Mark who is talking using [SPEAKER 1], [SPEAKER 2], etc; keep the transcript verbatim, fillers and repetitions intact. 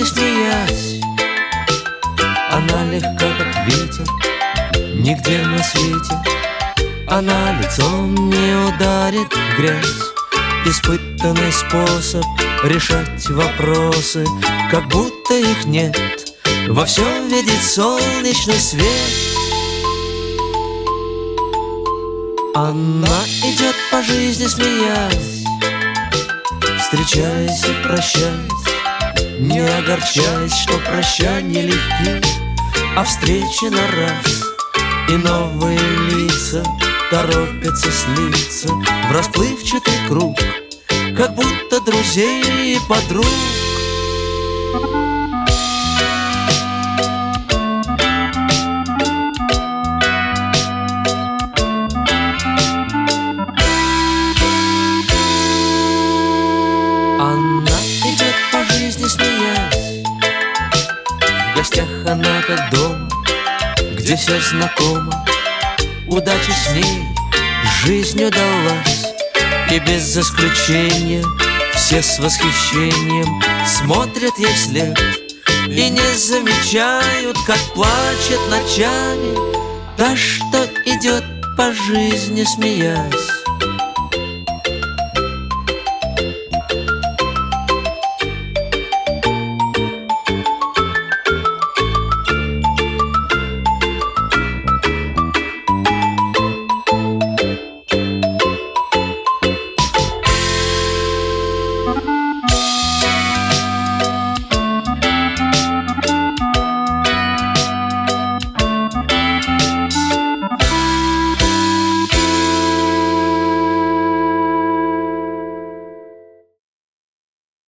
[SPEAKER 1] жизни смеясь. Она легка, как ветер, нигде на свете она лицом не ударит в грязь. Испытанный способ решать вопросы, как будто их нет, во всем видит солнечный свет. Она идет по жизни смеясь, встречаясь и прощаясь, не огорчаясь, что прощания легки, а встречи на раз. И новые лица торопятся слиться в расплывчатый круг, как будто друзей и подруг. Она идет по жизни смеясь, в гостях она как дома, где все знакомо. Удача с ней жизнь удалась, и без исключения все с восхищением смотрят ей вслед и не замечают, как плачет ночами та, что идет по жизни смеясь.